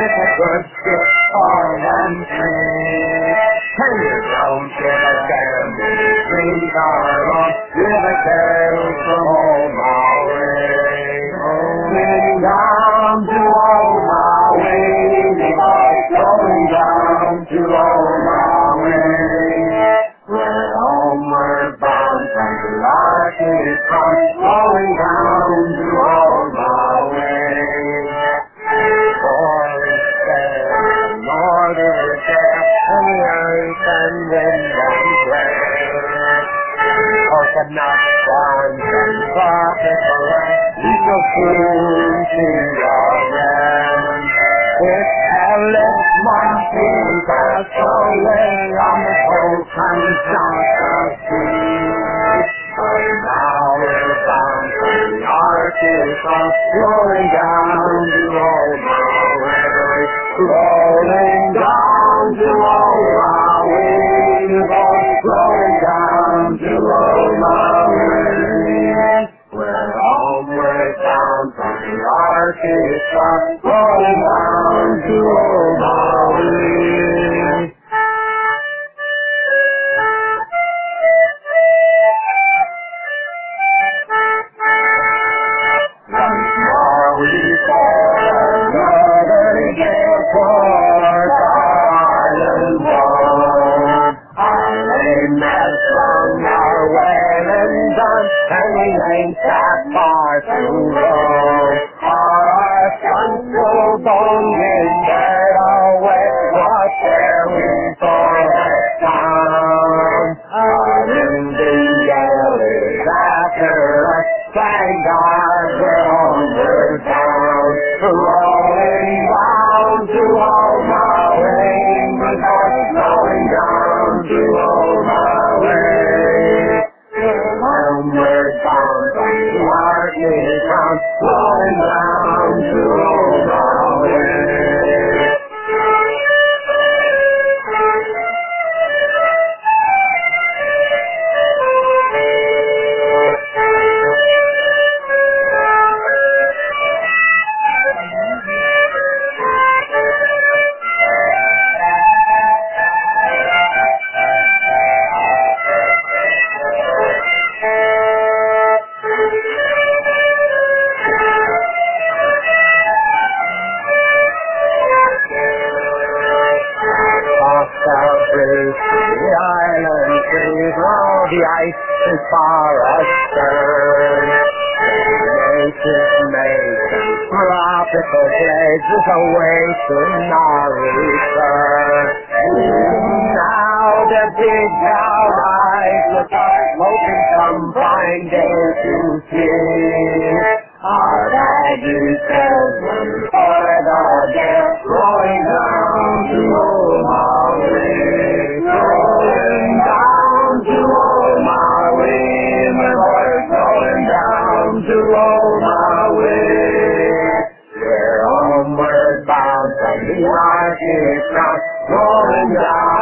with a good ship for them free. And you don't give a damn if the streets are long, give a damn from old Maui. Going down to old Maui, going down to old Maui. We're homeward bound from the Arctic front, going down to old Maui. Boys there, northern there, and the earth and wind and glare. Coconut farms and tropical land, we shall soon see again. With hellish monsoons are soaring on the coast and south of sea. But now we're bound for the Arctic front, rolling down to old Maui, rolling down to old Maui, rolling down to old Maui. We're homeward bound from the Arctic front, rolling down to old Maui. Once more we sail another gale toward Ireland bound. Our lame has flung our whaling done, and we ain't that far to go. Our central bone is dead away, but there we for the town. Our Indian gale is after us, thank God we're homeward bound. Rolling down to old Maui, going down to old Maui. Homeward bound from the Arctic front, rolling down to old Maui. The island trees, all the ice is far astern. Native maize and tropical blazes awaiting our return. Now the big cow eyes look up, hoping some fine day to see. Our baggy salesman for the gale, rolling down to old Maui. Rolling down to old Maui, my boys, rolling down to old Maui. We're homeward bound from the Arctic front, rolling down